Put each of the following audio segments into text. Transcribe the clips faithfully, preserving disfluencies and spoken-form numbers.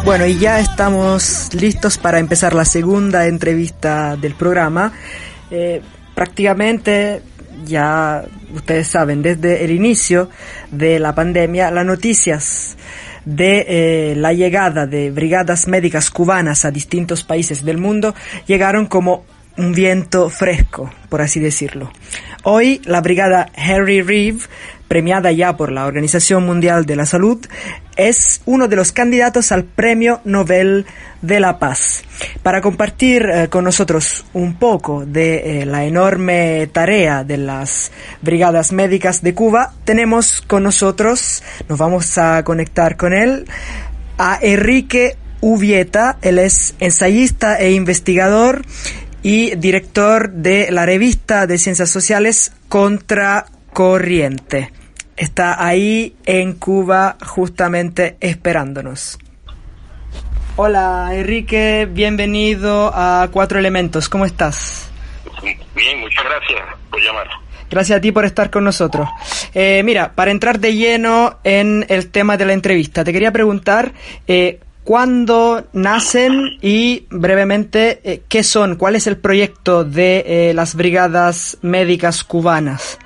Bueno, y ya estamos listos para empezar la segunda entrevista del programa. Eh, prácticamente, ya ustedes saben, desde el inicio de la pandemia, las noticias de eh, la llegada de brigadas médicas cubanas a distintos países del mundo llegaron como un viento fresco, por así decirlo. Hoy, la brigada Henry Reeve, premiada ya por la Organización Mundial de la Salud, es uno de los candidatos al Premio Nobel de la Paz. Para compartir eh, con nosotros un poco de eh, la enorme tarea de las brigadas médicas de Cuba, tenemos con nosotros, nos vamos a conectar con él, a Enrique Ubieta. Él es ensayista e investigador y director de la revista de Ciencias Sociales Contracorriente. Está ahí en Cuba justamente esperándonos. Hola Enrique, bienvenido a Cuatro Elementos, ¿cómo estás? Bien, muchas gracias por llamar. Gracias a ti por estar con nosotros. Eh, mira, para entrar de lleno en el tema de la entrevista, te quería preguntar eh, ¿cuándo nacen y brevemente eh, qué son? ¿Cuál es el proyecto de eh, las brigadas médicas cubanas?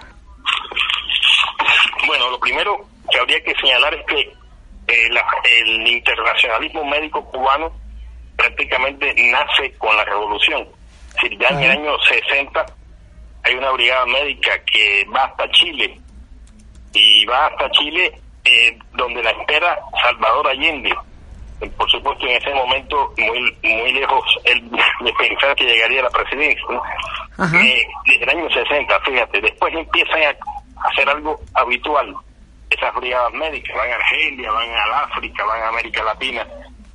Bueno, lo primero que habría que señalar es que eh, la, el internacionalismo médico cubano prácticamente nace con la revolución. Es decir, ya en el año sesenta hay una brigada médica que va hasta Chile, y va hasta Chile eh, donde la espera Salvador Allende. Por supuesto, en ese momento muy muy lejos él de pensar que llegaría a la presidencia, ¿no? Eh, desde el año sesenta, fíjate, después empiezan a hacer algo habitual. Esas brigadas médicas van a Argelia, van al África, van a América Latina,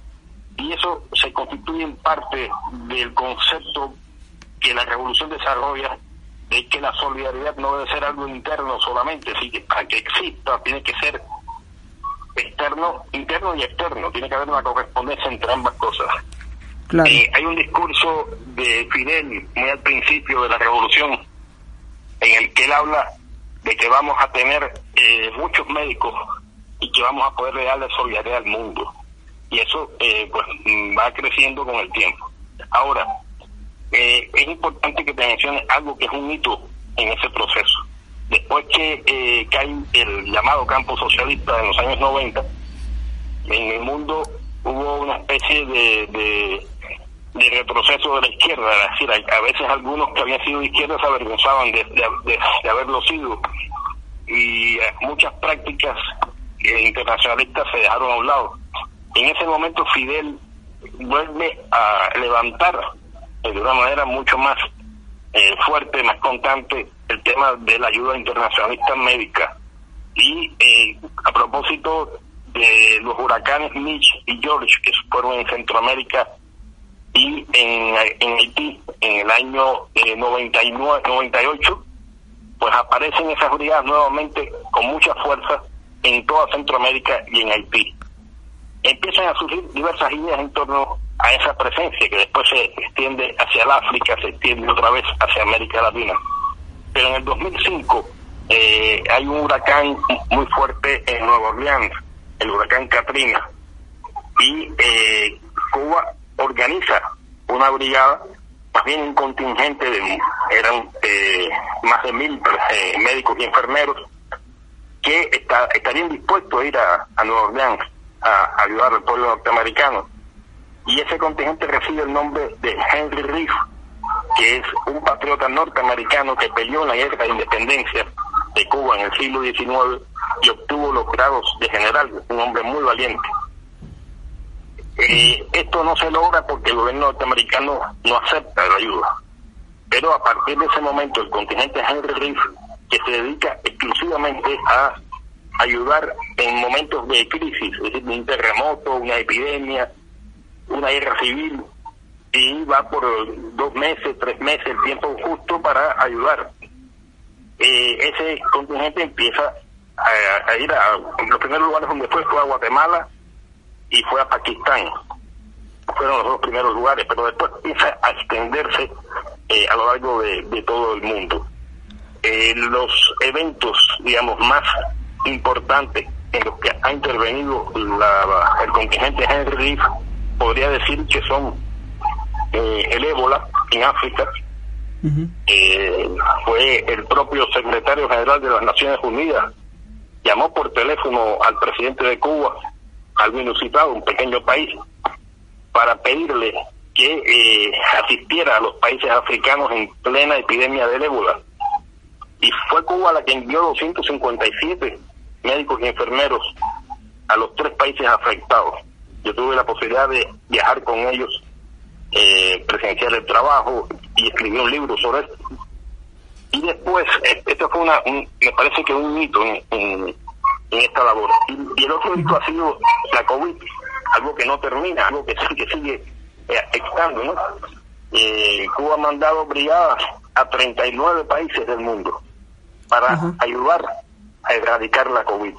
y eso se constituye en parte del concepto que la revolución desarrolla, de que la solidaridad no debe ser algo interno solamente, así que para que exista tiene que ser externo, interno y externo, tiene que haber una correspondencia entre ambas cosas. Claro. Eh, hay un discurso de Fidel muy al principio de la revolución en el que él habla de que vamos a tener eh, muchos médicos y que vamos a poder darle solidaridad al mundo, y eso eh, pues va creciendo con el tiempo. Ahora, eh, es importante que te mencione algo que es un hito en ese proceso. Después que eh, cae el llamado campo socialista en los años noventa, en el mundo hubo una especie de, de, de retroceso de la izquierda. Es decir, a, a veces algunos que habían sido de izquierda se avergonzaban de, de, de, de haberlo sido, y eh, muchas prácticas eh, internacionalistas se dejaron a un lado. En ese momento Fidel vuelve a levantar eh, de una manera mucho más eh, fuerte, más constante, el tema de la ayuda internacionalista médica. Y eh, a propósito de los huracanes Mitch y George, que fueron en Centroamérica y en, en Haití en el año eh, noventa y nueve, noventa y ocho, pues aparecen esas brigadas nuevamente con mucha fuerza en toda Centroamérica y en Haití. Empiezan a surgir diversas ideas en torno a esa presencia, que después se extiende hacia el África, se extiende otra vez hacia América Latina. Pero en el dos mil cinco eh, hay un huracán muy fuerte en Nueva Orleans, el huracán Katrina, y eh, Cuba organiza una brigada, más bien un contingente de, eran eh, más de mil eh, médicos y enfermeros que está, estarían dispuestos a ir a, a Nueva Orleans a, a ayudar al pueblo norteamericano. Y ese contingente recibe el nombre de Henry Reeve, que es un patriota norteamericano que peleó en la guerra de independencia de Cuba en el siglo diecinueve y obtuvo los grados de general, un hombre muy valiente. Eh, esto no se logra porque el gobierno norteamericano no acepta la ayuda, pero a partir de ese momento el contingente Henry Reeve, que se dedica exclusivamente a ayudar en momentos de crisis, es decir, un terremoto, una epidemia, una guerra civil, y va por dos meses, tres meses, el tiempo justo para ayudar. Eh, ese contingente empieza a, a ir a, en los primeros lugares donde fue, fue a Guatemala y fue a Pakistán. Fueron los dos primeros lugares, pero después empieza a extenderse eh, a lo largo de, de todo el mundo. Eh, los eventos, digamos, más importantes en los que ha intervenido la, el contingente Henry Reef, podría decir que son eh, el ébola en África. Uh-huh. eh, fue el propio secretario general de las Naciones Unidas, llamó por teléfono al presidente de Cuba, algo inusitado, un pequeño país, para pedirle que eh, asistiera a los países africanos en plena epidemia del ébola. Y fue Cuba la que envió doscientos cincuenta y siete médicos y enfermeros a los tres países afectados. Yo tuve la posibilidad de viajar con ellos, eh, presenciar el trabajo y escribí un libro sobre esto. Y después, esto fue una, un, me parece que un hito en, en, en esta labor. Y, y el otro hito ha sido la COVID, algo que no termina, algo que, que sigue eh, estando, ¿no? Eh, Cuba ha mandado brigadas a treinta y nueve países del mundo para uh-huh. ayudar a erradicar la COVID.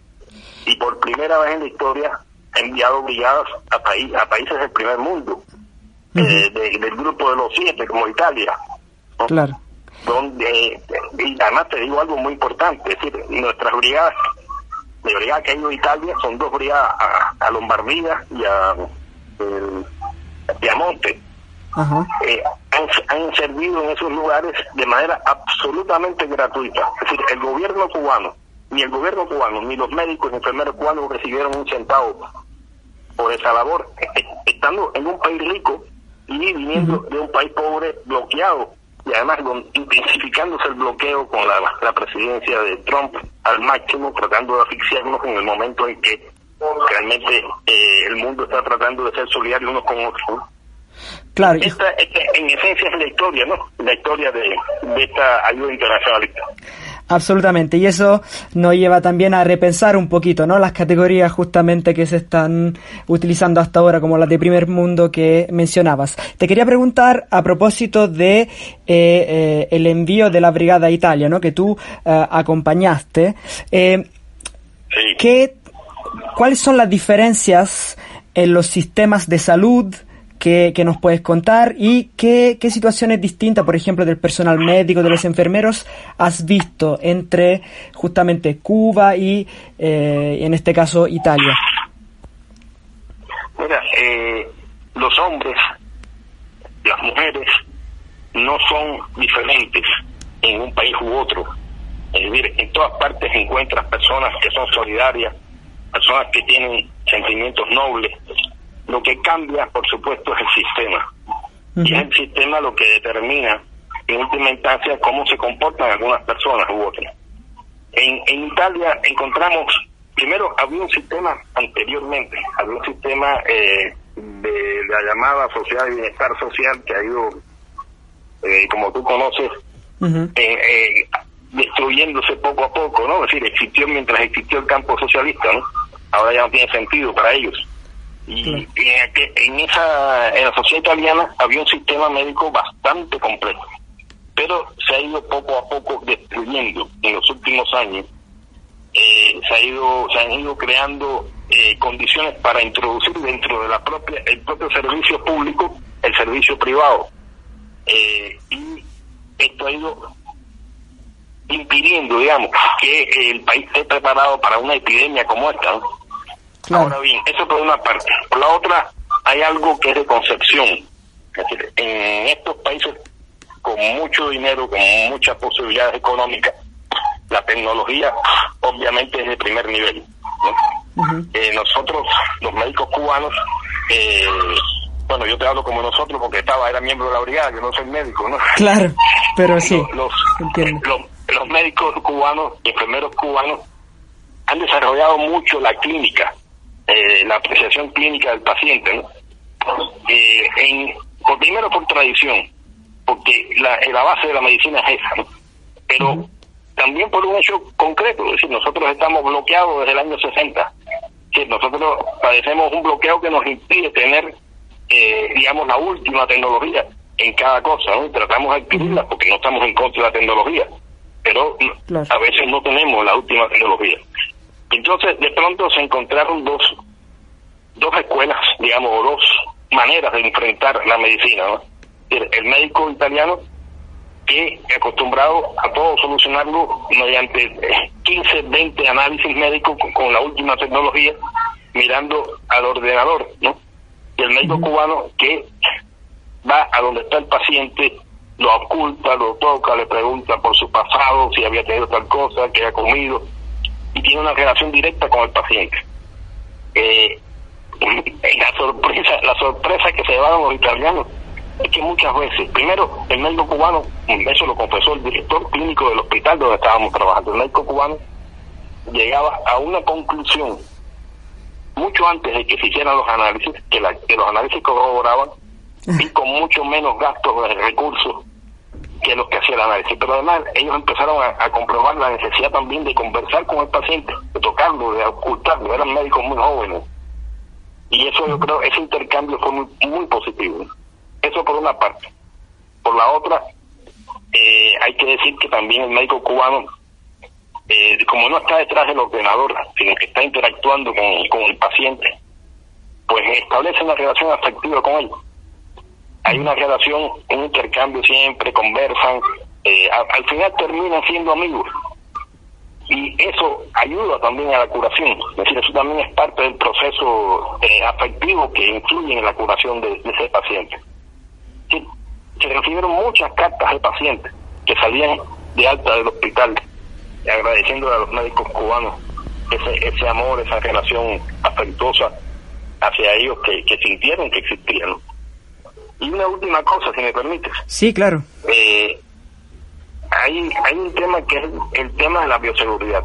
Y por primera vez en la historia ha enviado brigadas a, paí- a países del primer mundo, uh-huh. eh, de, del grupo de los siete, como Italia, ¿no? Claro. Donde, y además te digo algo muy importante, es decir, nuestras brigadas, la brigada que ha ido a Italia son dos brigadas a, a Lombardía y a, el, a Piamonte. Uh-huh. Eh, han, han servido en esos lugares de manera absolutamente gratuita. Es decir, el gobierno cubano, ni el gobierno cubano, ni los médicos y enfermeros cubanos recibieron un centavo por esa labor, estando en un país rico y viniendo uh-huh. de un país pobre, bloqueado, y además con, intensificándose el bloqueo con la, la presidencia de Trump al máximo, tratando de asfixiarnos en el momento en que realmente eh, el mundo está tratando de ser solidario unos con otros, ¿no? Claro. Esta, esta en esencia es la historia, ¿no? La historia de, de esta ayuda internacionalista. Absolutamente, y eso nos lleva también a repensar un poquito, ¿no? Las categorías justamente que se están utilizando hasta ahora, como las de primer mundo que mencionabas. Te quería preguntar a propósito de eh, eh, el envío de la Brigada Italia, ¿no? Que tú eh, acompañaste. Eh, sí. ¿qué, ¿Cuáles son las diferencias en los sistemas de salud que, que nos puedes contar y qué, qué situaciones distintas, por ejemplo, del personal médico, de los enfermeros, has visto entre justamente Cuba y, eh, en este caso, Italia? Mira, eh, los hombres, las mujeres, no son diferentes en un país u otro. Es decir, en todas partes encuentras personas que son solidarias, personas que tienen sentimientos nobles. Lo que cambia, por supuesto, es el sistema. Uh-huh. Y es el sistema lo que determina, en última instancia, cómo se comportan algunas personas u otras. En, en Italia encontramos, primero, había un sistema anteriormente, había un sistema eh, de la llamada sociedad de bienestar social que ha ido, eh, como tú conoces, uh-huh. eh, eh, destruyéndose poco a poco, ¿no? Es decir, existió mientras existió el campo socialista, ¿no? Ahora ya no tiene sentido para ellos. Y en, en esa en la sociedad italiana había un sistema médico bastante complejo, pero se ha ido poco a poco destruyendo en los últimos años. Eh, se ha ido se han ido creando eh, condiciones para introducir dentro de la propia el propio servicio público el servicio privado, eh, y esto ha ido impidiendo, digamos, que el país esté preparado para una epidemia como esta, ¿no? Claro. Ahora bien, eso por una parte. Por la otra, hay algo que es de concepción. Es decir, en estos países con mucho dinero, con muchas posibilidades económicas, la tecnología obviamente es de primer nivel, ¿no? Uh-huh. Eh, nosotros, los médicos cubanos, eh, bueno, yo te hablo como nosotros porque estaba, era miembro de la brigada, yo no soy médico, ¿no? Claro, pero sí, los, los, los, los médicos cubanos, enfermeros cubanos, han desarrollado mucho la clínica, Eh, la apreciación clínica del paciente, ¿no? Eh, en, por primero por tradición, porque la, la base de la medicina es esa, ¿no? Pero uh-huh. también por un hecho concreto, es decir, nosotros estamos bloqueados desde el año sesenta, que nosotros padecemos un bloqueo que nos impide tener, eh, digamos, la última tecnología en cada cosa, ¿no? Tratamos de adquirirla uh-huh. porque no estamos en contra de la tecnología, pero claro. a veces no tenemos la última tecnología. Entonces, de pronto se encontraron dos dos escuelas, digamos, o dos maneras de enfrentar la medicina, ¿no? El, el médico italiano, que acostumbrado a todo solucionarlo mediante quince, veinte análisis médicos con, con la última tecnología, mirando al ordenador, ¿no? Y el médico uh-huh. cubano que va a donde está el paciente, lo oculta, lo toca, le pregunta por su pasado, si había tenido tal cosa, qué ha comido, y tiene una relación directa con el paciente. Eh, la sorpresa, la sorpresa que se llevaron los italianos es que muchas veces, primero, el médico cubano, eso lo confesó el director clínico del hospital donde estábamos trabajando, el médico cubano llegaba a una conclusión mucho antes de que se hicieran los análisis, que, la, que los análisis corroboraban, y con mucho menos gastos de recursos que los que hacía el análisis. Pero además ellos empezaron a, a comprobar la necesidad también de conversar con el paciente, de tocarlo, de ocultarlo. Eran médicos muy jóvenes. Y eso yo creo, ese intercambio fue muy, muy positivo. Eso por una parte. Por la otra, eh, hay que decir que también el médico cubano, eh, como no está detrás del ordenador, sino que está interactuando con, con el paciente, pues establece una relación afectiva con él. Hay una relación, un intercambio siempre, conversan, eh, a, al final terminan siendo amigos. Y eso ayuda también a la curación. Es decir, eso también es parte del proceso eh, afectivo que influye en la curación de, de ese paciente. Sí, se recibieron muchas cartas de pacientes que salían de alta del hospital, agradeciéndole a los médicos cubanos ese, ese amor, esa relación afectuosa hacia ellos que, que sintieron que existían. Y una última cosa, si me permites. Sí, claro. Eh, hay, hay un tema que es el tema de la bioseguridad.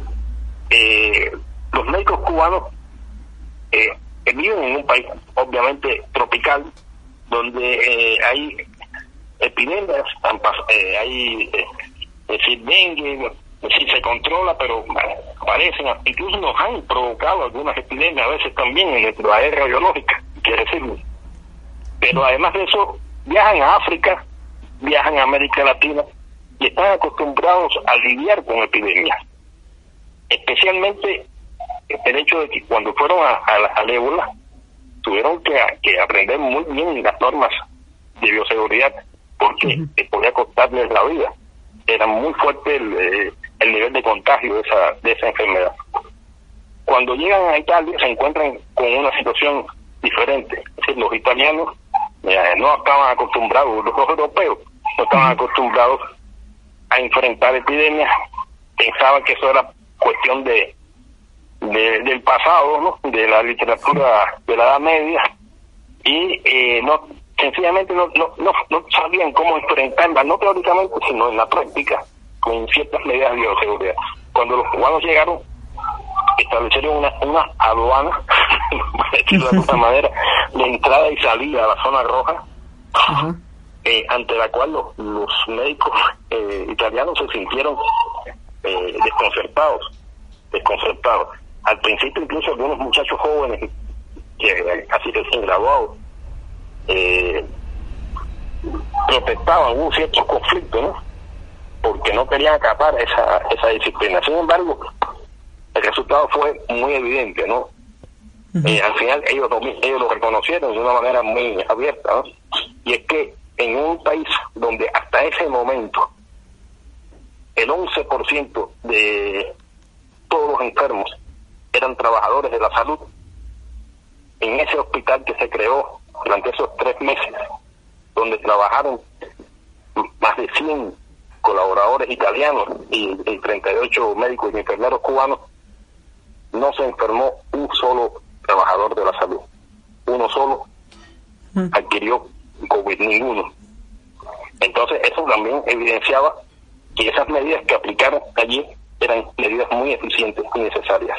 Eh, los médicos cubanos eh, viven en un país, obviamente, tropical, donde eh, hay epidemias, eh, hay, eh, es decir, dengue, es decir, se controla, pero aparecen, incluso nos han provocado algunas epidemias, a veces también en nuestra era biológica, quiere decirlo. Pero además de eso, viajan a África, viajan a América Latina y están acostumbrados a lidiar con epidemias. Especialmente el hecho de que cuando fueron a, a, al ébola, tuvieron que, que aprender muy bien las normas de bioseguridad, porque uh-huh. podía costarles la vida. Era muy fuerte el, el nivel de contagio de esa, de esa enfermedad. Cuando llegan a Italia se encuentran con una situación diferente. Es decir, los italianos eh, no estaban acostumbrados, los europeos no estaban acostumbrados a enfrentar epidemias, pensaban que eso era cuestión de, de del pasado, ¿no? De la literatura de la Edad Media, y eh, no sencillamente no, no, no, no sabían cómo enfrentarla, no teóricamente, sino en la práctica, con ciertas medidas de bioseguridad. Cuando los cubanos llegaron, establecieron una, una aduana, para decirlo de alguna manera, de entrada y salida a la zona roja, uh-huh. eh, ante la cual los, los médicos eh, italianos se sintieron eh, desconcertados, desconcertados. Al principio incluso algunos muchachos jóvenes, que casi recién graduados, eh, protestaban, hubo ciertos conflictos, ¿no? Porque no querían acatar esa, esa disciplina. Sin embargo, el resultado fue muy evidente, ¿no? Uh-huh. Eh, al final ellos lo, ellos lo reconocieron de una manera muy abierta, ¿no? Y es que en un país donde hasta ese momento el once por ciento de todos los enfermos eran trabajadores de la salud, en ese hospital que se creó durante esos tres meses, donde trabajaron más de cien colaboradores italianos y, y treinta y ocho médicos y enfermeros cubanos, no se enfermó un solo trabajador de la salud. Uno solo adquirió COVID, ninguno. Entonces eso también evidenciaba que esas medidas que aplicaron allí eran medidas muy eficientes y necesarias.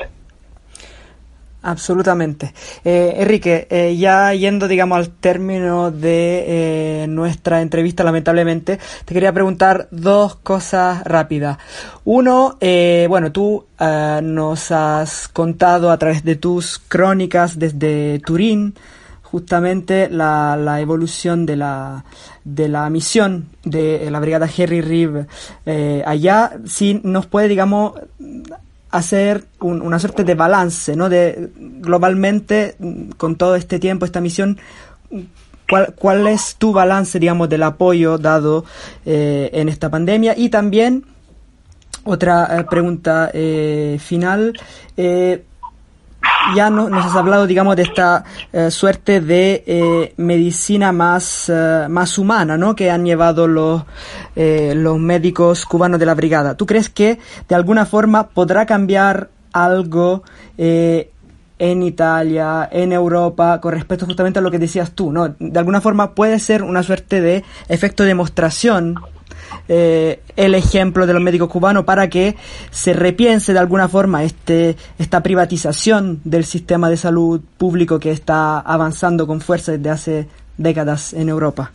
Absolutamente. Eh, Enrique, eh, ya yendo, digamos, al término de eh, nuestra entrevista, lamentablemente, te quería preguntar dos cosas rápidas. Uno, eh, bueno, tú uh, nos has contado a través de tus crónicas desde Turín, justamente la, la evolución de la de la misión de la brigada Harry Reeve eh, allá. Si nos puede, digamos, hacer un, una suerte de balance, ¿no? De globalmente, con todo este tiempo, esta misión, ¿cuál, cuál es tu balance, digamos, del apoyo dado eh, en esta pandemia? Y también otra eh, pregunta eh, final. Eh, ya no, nos has hablado, digamos, de esta eh, suerte de eh, medicina más, eh, más humana, ¿no?, que han llevado los, eh, los médicos cubanos de la brigada. ¿Tú crees que de alguna forma podrá cambiar algo eh, en Italia, en Europa, con respecto justamente a lo que decías tú, ¿no? De alguna forma puede ser una suerte de efecto de demostración eh, el ejemplo de los médicos cubanos para que se repiense de alguna forma este esta privatización del sistema de salud público que está avanzando con fuerza desde hace décadas en Europa.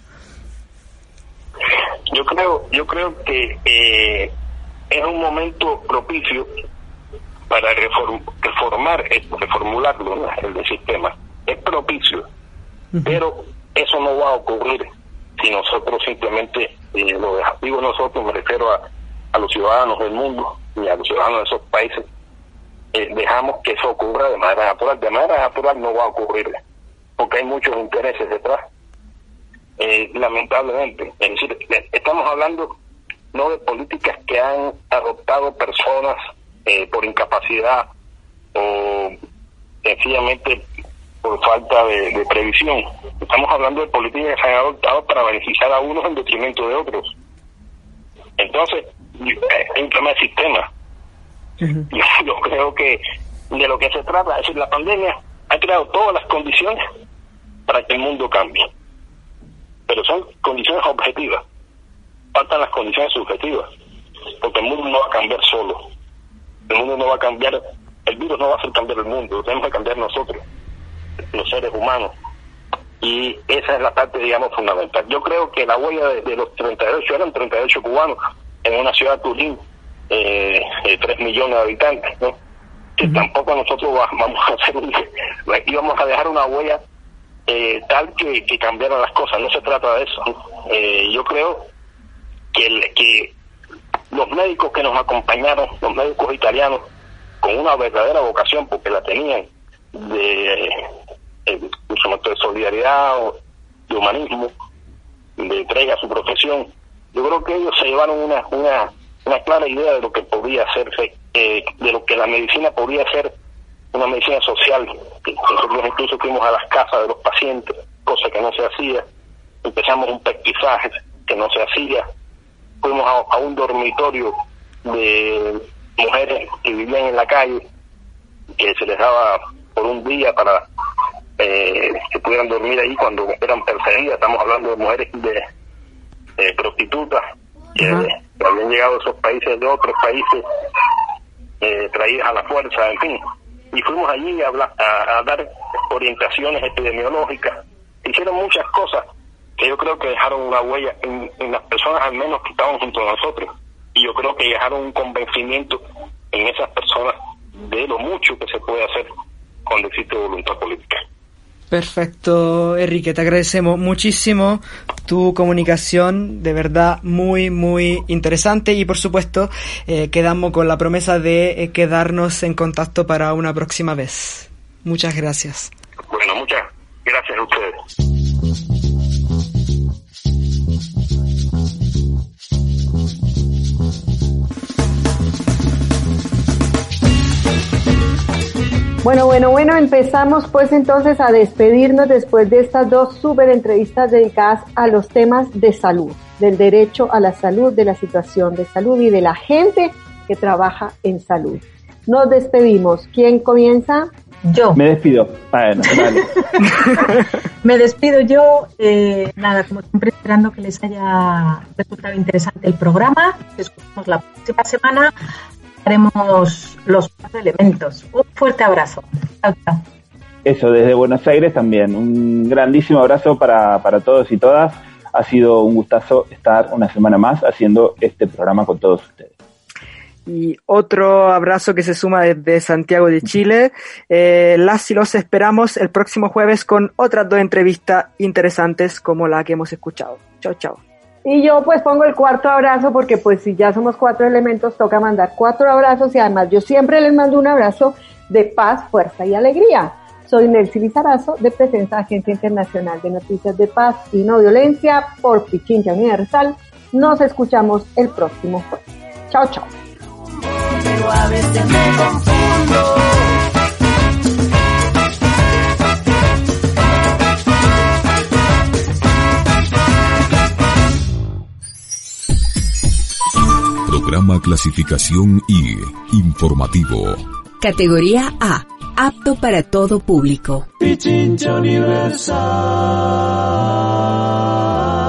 Yo creo, yo creo que eh, es un momento propicio para reform, reformar, reformularlo, ¿no?, el del sistema. Es propicio, uh-huh. pero eso no va a ocurrir si nosotros simplemente eh, lo dejamos. Digo nosotros, me refiero a, a los ciudadanos del mundo y a los ciudadanos de esos países, eh, dejamos que eso ocurra de manera natural. De manera natural no va a ocurrir, porque hay muchos intereses detrás, eh, lamentablemente. Es decir, estamos hablando no de políticas que han adoptado personas eh, por incapacidad o sencillamente por falta de, de previsión. Estamos hablando de políticas que se han adoptado para beneficiar a unos en detrimento de otros. Entonces, hay un tema de sistema. Uh-huh. Yo, yo creo que de lo que se trata, es decir, la pandemia ha creado todas las condiciones para que el mundo cambie. Pero son condiciones objetivas. Faltan las condiciones subjetivas. Porque el mundo no va a cambiar solo. El mundo no va a cambiar, el virus no va a hacer cambiar el mundo, lo tenemos que cambiar nosotros, los seres humanos. Y esa es la parte, digamos, fundamental. Yo creo que la huella de, de los treinta y ocho, eran treinta y ocho cubanos, en una ciudad de Turín, eh, eh, tres millones de habitantes, ¿no? Que uh-huh. tampoco nosotros vamos a hacer, íbamos a dejar una huella eh, tal que, que cambiaran las cosas. No se trata de eso, ¿no? Eh, yo creo que, el, que los médicos que nos acompañaron, los médicos italianos, con una verdadera vocación, porque la tenían, de, de, de solidaridad, de humanismo, de entrega a su profesión, yo creo que ellos se llevaron una una, una clara idea de lo que podía hacerse, eh, de lo que la medicina podía ser, una medicina social. Nosotros incluso fuimos a las casas de los pacientes, cosa que no se hacía. Empezamos un pesquisaje que no se hacía. Fuimos a, a un dormitorio de mujeres que vivían en la calle, que se les daba por un día para eh, que pudieran dormir ahí cuando eran perseguidas. Estamos hablando de mujeres de eh, prostitutas que, uh-huh. que habían llegado de esos países, de otros países, eh, traídas a la fuerza, en fin. Y fuimos allí a, hablar, a, a dar orientaciones epidemiológicas. Hicieron muchas cosas que yo creo que dejaron una huella en, en las personas, al menos, que estaban junto a nosotros. Y yo creo que dejaron un convencimiento en esas personas de lo mucho que se puede hacer cuando existe voluntad política. Perfecto, Enrique, te agradecemos muchísimo tu comunicación, de verdad muy, muy interesante, y por supuesto eh, quedamos con la promesa de eh, quedarnos en contacto para una próxima vez. Muchas gracias. Bueno, muchas gracias a ustedes. Bueno, bueno, bueno, empezamos pues entonces a despedirnos después de estas dos súper entrevistas dedicadas a los temas de salud, del derecho a la salud, de la situación de salud y de la gente que trabaja en salud. Nos despedimos. ¿Quién comienza? Yo. Me despido. Bueno, vale. Me despido yo. Eh, nada, como siempre, esperando que les haya resultado interesante el programa. Nos escuchamos la próxima semana. Haremos los cuatro elementos. Un fuerte abrazo. Chao, chao. Eso, desde Buenos Aires también. Un grandísimo abrazo para, para todos y todas. Ha sido un gustazo estar una semana más haciendo este programa con todos ustedes. Y otro abrazo que se suma desde Santiago de Chile. Eh, las y los esperamos el próximo jueves con otras dos entrevistas interesantes como la que hemos escuchado. Chao, chao. Y yo pues pongo el cuarto abrazo porque pues si ya somos cuatro elementos toca mandar cuatro abrazos, y además yo siempre les mando un abrazo de paz, fuerza y alegría. Soy Nelcy Lizarazo, de Presencia Agencia Internacional de Noticias de Paz y No Violencia por Pichincha Universal. Nos escuchamos el próximo jueves. Chao, chao. pero a veces me confundo. Programa clasificación I, informativo. Categoría A, apto para todo público. Pichincha Universal.